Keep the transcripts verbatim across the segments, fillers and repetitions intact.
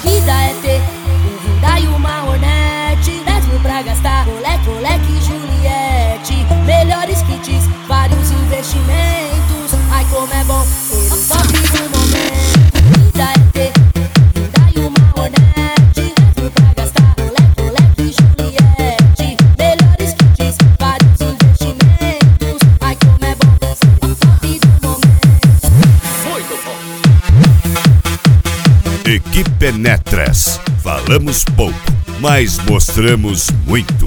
Vida é ter um Hyundai e uma Hornet, dez mil pra gastar, moleque, moleque e Juliette. Melhores kits, vários investimentos. Ai, como é bom ter o top do momento. Vida é ter um Hyundai e uma Hornet, dez mil pra gastar, moleque, moleque e Juliette. Melhores kits, vários investimentos. Ai, como é bom ter o top do momento. Muito bom. Equipe Penetras. Falamos pouco, mas mostramos muito.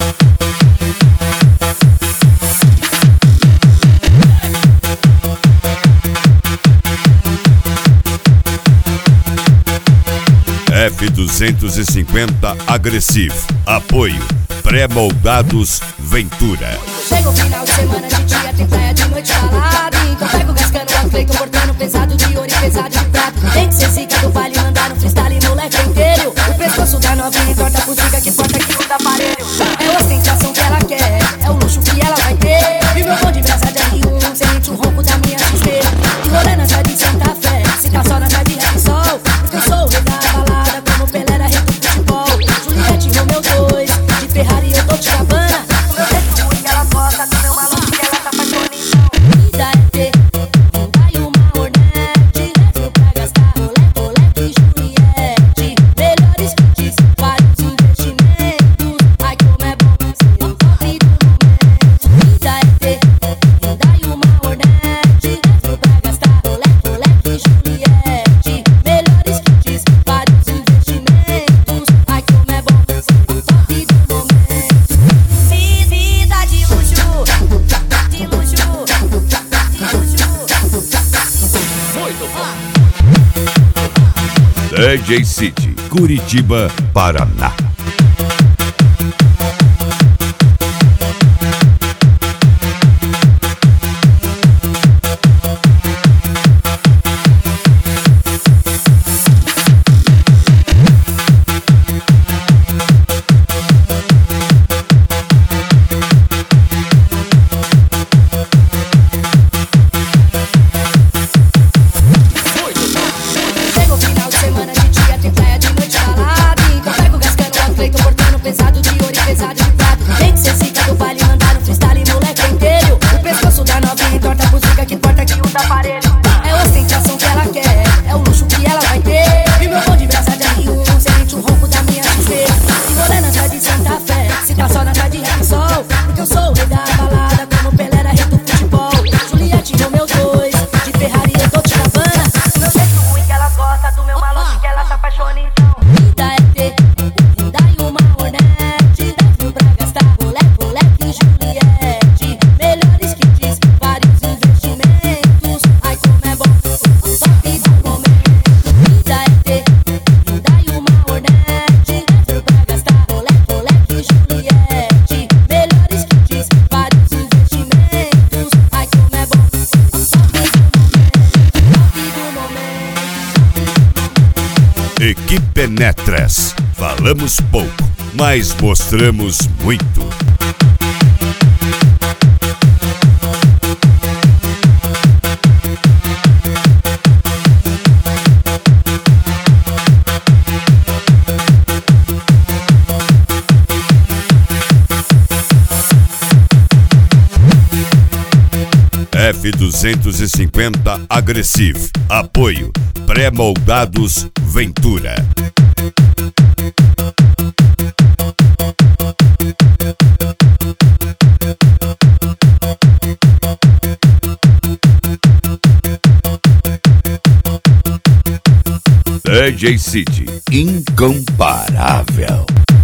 F duzentos e cinquenta Agressivo. Apoio Pré-moldados Ventura. Chega o final de semana, de dia tem praia, de noite balada. Então pega o gascano, o Cleiton cortando pesado de ouro e pesado de prata. Tem que ser zica do baile, mandar no freestyle no leque inteiro. O pescoço da novinha entorta por zica que porta que não dá aparelho. É a ostentação que ela quer, é o luxo que ela vai ter. E meu pão de brasa de R um, sente o ronco da minha esteira. E rolê na de Santa Fé, se tá só na de rap sol. Porque eu sou o rei da balada, como Pelé era rei do futebol. Juliette, Romeu dois, de Ferrari eu tô te Gabbana. O meu jeito ruim ela gosta, do meu maluco que ela tá apaixonada. Vida é ter um Hyundai e uma Hornet, dez mil pra gastar, moleque, moleque e Juliette. Melhores kits, vários investimentos. Ai, como é bom ser o top do momento. Vida é ter um Hyundai e uma Hornet, dez mil pra gastar, moleque, moleque e Juliette. Melhores kits, vários investimentos. Ai, como é bom ser o top do momento. Vida de luxo, de luxo, de luxo. Muito bom. D J City, Curitiba, Paraná. Chega o final de semana, de dia tem praia, de noite balada. Então pega o gascano, o Cleiton cortando pesado de ouro e pesado de prata. Tem que ser zica do baile, mandar no freestyle no leque inteiro. O pescoço da novinha entorta por zica que porta que usa aparelho. É a ostentação que ela quer, é o luxo que ela vai ter. E meu pão de brasa de R um, sente o ronco da minha esteira. E rolê na de Santa Fé, se tá só na de rap sol. Porque eu sou o rei da balada, como Pelé era rei do futebol. Juliette, Romeu dois, de Ferrari eu tô te Gabbana. O meu jeito ruim que ela gosta, do meu maluco que ela tá apaixonada. Vida é ter um Hyundai e uma Hornet, dez mil pra gastar, moleque, moleque e Juliette. Melhores kits, vários investimentos. Ai, como é bom ser o top do momento. Vida é ter um Hyundai e uma Hornet, dez mil pra gastar, moleque, moleque e Juliette. Melhores kits, vários investimentos. Ai, como é bom ser o top do momento. Equipe Penetras. Falamos pouco, mas mostramos muito. F duzentos e cinquenta Agressivo. Apoio Pré-moldados Ventura. D J City, incomparável.